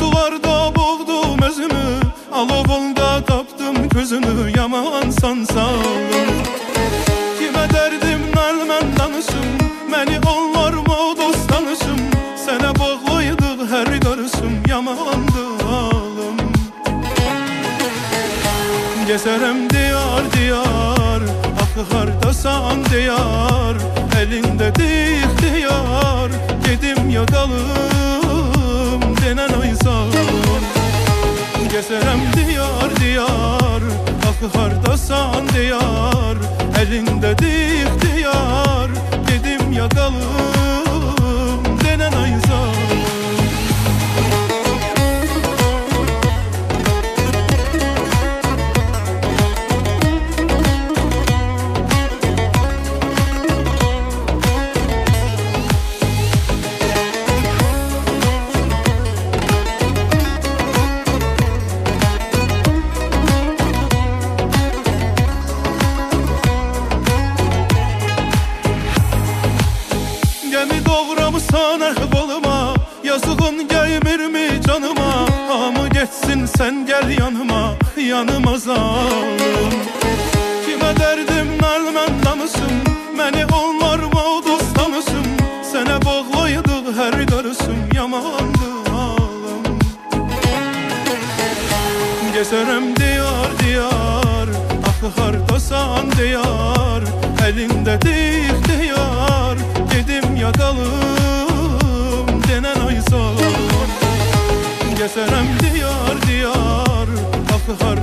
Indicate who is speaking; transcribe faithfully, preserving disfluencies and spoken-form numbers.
Speaker 1: sularda boğdum özümü, alovunda tapdım közünü, yamansan sağlım. Kime derdim nalmen danışım, məni onlarma dost tanışım, sənə bağlaydıq hər qarışım, yamandı halım. Gezərəm diyar diyar, axı hardasan diyar, elindədir ixtiyar, gedim ya qalım denən ay sağlım. Gezərəm diyar diyar, axı hardasan diyar, elindədir ixtiyar, gedim ya qalım denən ay sağlım. Gəmi doğramısan əhvalıma, yazığın gəlmirmi canıma, hamı geçsin sən gəl yanıma, yanıma zalım. Kimə dərdim nalmən danışım, məni onlarma dost tanışım, sənə bağlaydıq hər qarışım, yamandı halım. Gezərəm diyar diyar, axı hardasan diyar, elindədir ixtiyar, gedim ya qalım denən ay sağlam. Gezərəm diyar diyar, axı har